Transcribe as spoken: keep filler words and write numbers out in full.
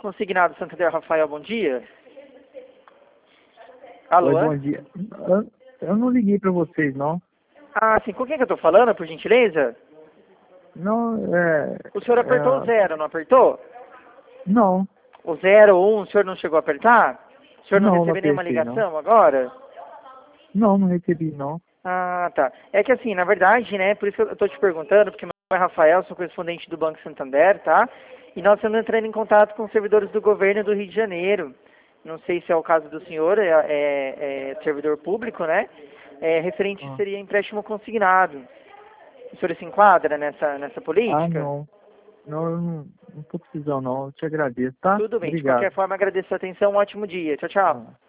Consignado Santander, Rafael, bom dia. Alô? Oi, bom dia. Eu, eu não liguei para vocês, não. Ah, sim. Com quem que eu tô falando, por gentileza? Não, é... O senhor apertou o é zero, não apertou? não, O zero ou um, o senhor não chegou a apertar? O senhor não não, não recebeu nenhuma apertei, não. ligação agora? Não, não recebi, não. Ah, tá. É que assim, na verdade, né, por isso que eu tô te perguntando, porque meu nome é Rafael, sou correspondente do Banco Santander, tá? E nós estamos entrando em contato com servidores do governo do Rio de Janeiro. Não sei se é o caso do senhor, é, é, é servidor público, né? É, referente Ah, seria empréstimo consignado. O senhor se enquadra nessa, nessa ah, política? não. Não, eu não, não tô precisando, não. Eu te agradeço, tá? Tudo bem. De qualquer Obrigado. forma, agradeço a atenção. Um ótimo dia. Tchau, tchau. Ah.